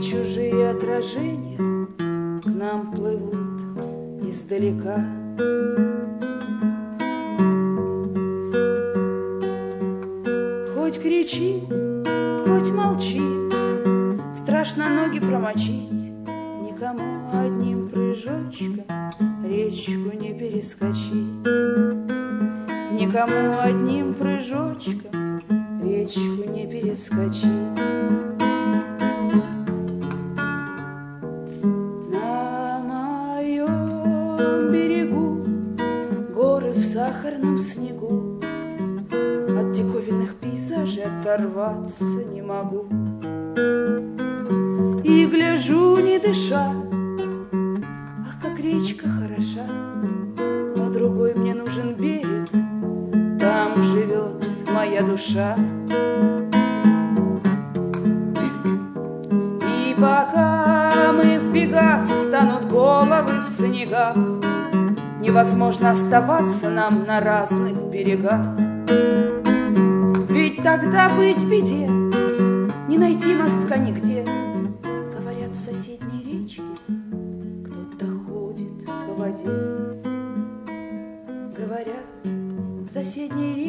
чужие отражения к нам плывут издалека. Хоть кричи, хоть молчи, страшно ноги промочить, никому одним прыжочком речку не перескочить. Никому одним прыжочком речку не перескочить. На моем берегу горы в сахарном снегу, от диковинных пейзажей оторваться не могу. И гляжу, не дыша, ах, как речка хороша, но другой мне нужен берег, там живет моя душа. И пока мы в бегах, станут головы в снегах, невозможно оставаться нам на разных берегах. Ведь тогда быть беде, не найти мостка нигде. Говорят, в соседней речке кто-то ходит по воде. Говорят, в соседней